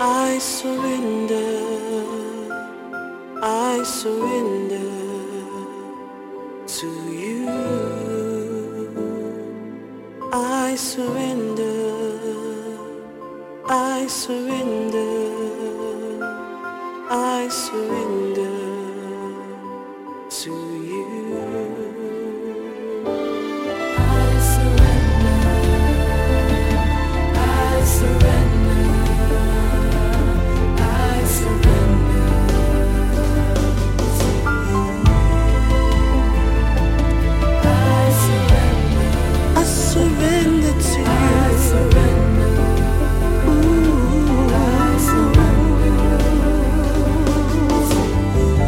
I surrender, I surrender to you. I surrender, I surrender, I surrender to you. I surrender, I surrender, I surrender to you. I surrender, I surrender to you. I surrender, ooh, I surrender to you.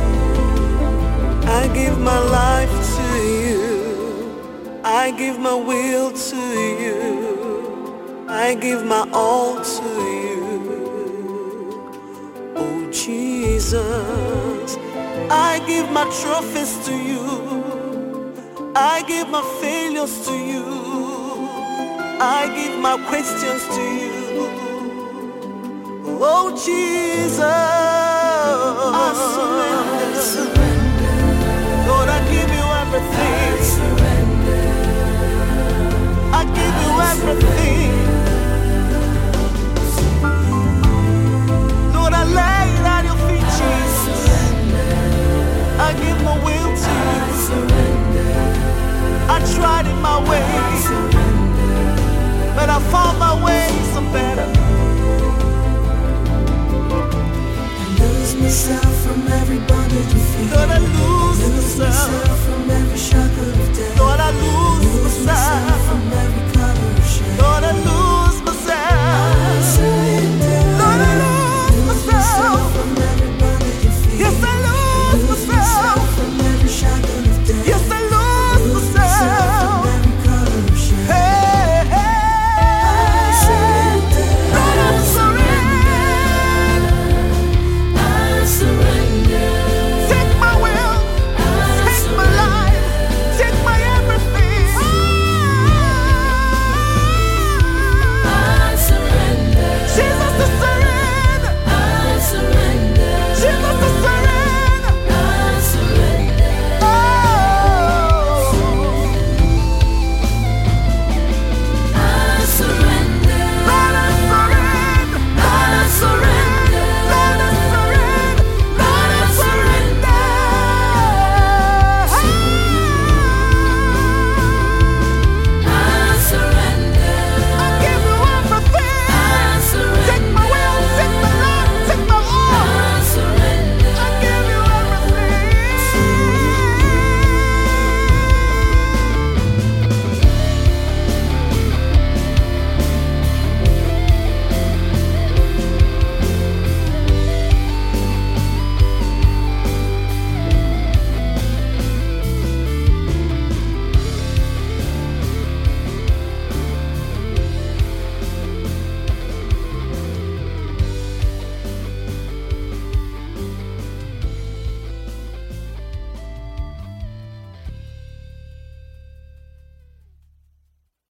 I give my life to you. I give my will to you. I give my all to you. Oh Jesus, I give my trophies to you. I give my failures to you. I give my questions to you. Oh Jesus,